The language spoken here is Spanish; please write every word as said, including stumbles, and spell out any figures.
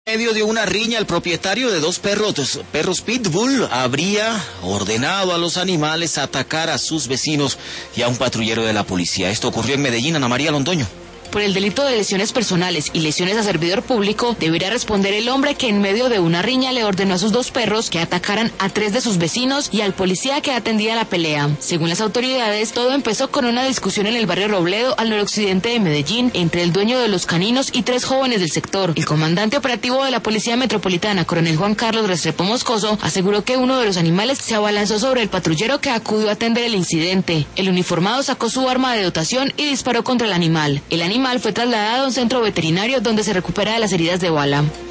En medio de una riña, el propietario de dos perros, perros pitbull habría ordenado a los animales atacar a sus vecinos y a un patrullero de la policía. Esto ocurrió en Medellín. Ana María Londoño. Por el delito de lesiones personales y lesiones a servidor público, deberá responder el hombre que en medio de una riña le ordenó a sus dos perros que atacaran a tres de sus vecinos y al policía que atendía la pelea. Según las autoridades, todo empezó con una discusión en el barrio Robledo, al noroccidente de Medellín, entre el dueño de los caninos y tres jóvenes del sector. El comandante operativo de la Policía Metropolitana, coronel Juan Carlos Restrepo Moscoso, aseguró que uno de los animales se abalanzó sobre el patrullero que acudió a atender el incidente. El uniformado sacó su arma de dotación y disparó contra el animal. El animal fue trasladado a un centro veterinario donde se recupera de las heridas de bala.